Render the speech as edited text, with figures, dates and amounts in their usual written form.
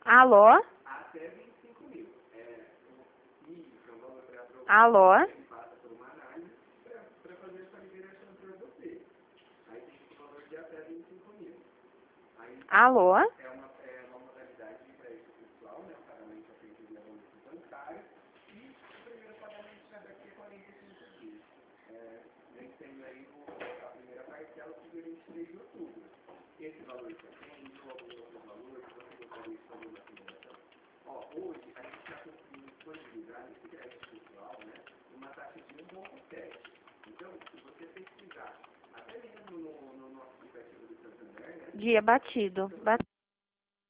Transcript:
Alô? Até 25 mil. Isso é um valor para Alô? ele passa por uma análise para fazer essa liberação para você. Aí tem esse valor de até 25 mil. Aí Alô? é uma modalidade de crédito pessoal, né? O pagamento é feito via boleto bancário. E o primeiro pagamento já daqui a 45 dias. Vencendo aí a primeira parcela do dia 23 de outubro. Esse valor que tem, ou algum outro valor, que você gostaria de fazer uma federação? Hoje a gente está conseguindo disponibilizar esse crédito pessoal, né? Uma taxa de 1,7. Então, se você pesquisar, até mesmo no nosso aplicativo do Santander, né? Dia batido.